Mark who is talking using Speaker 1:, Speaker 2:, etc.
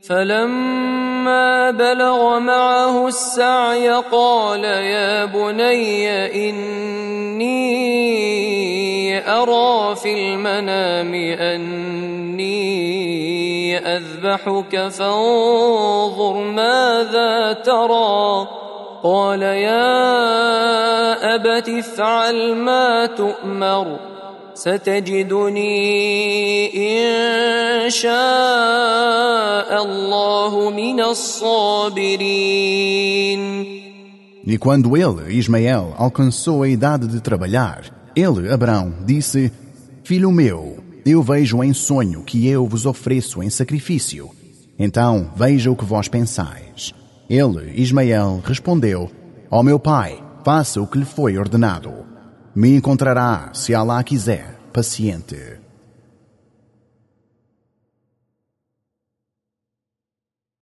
Speaker 1: فلما بلغ معه السعي قال يا بني إني أرى في المنام أني أذبحك فانظر ماذا ترى قال يا أبت افعل ما تؤمر ستجدني إن شاء الله من الصابرين.
Speaker 2: E quando ele, Ismael, alcançou a idade de trabalhar, ele, Abrão, disse: Filho meu, eu vejo em sonho que eu vos ofereço em sacrifício. Então veja o que vós pensais. Ele, Ismael, respondeu: Ó meu pai, faça o que lhe foi ordenado. Me encontrará, se Alá quiser, paciente.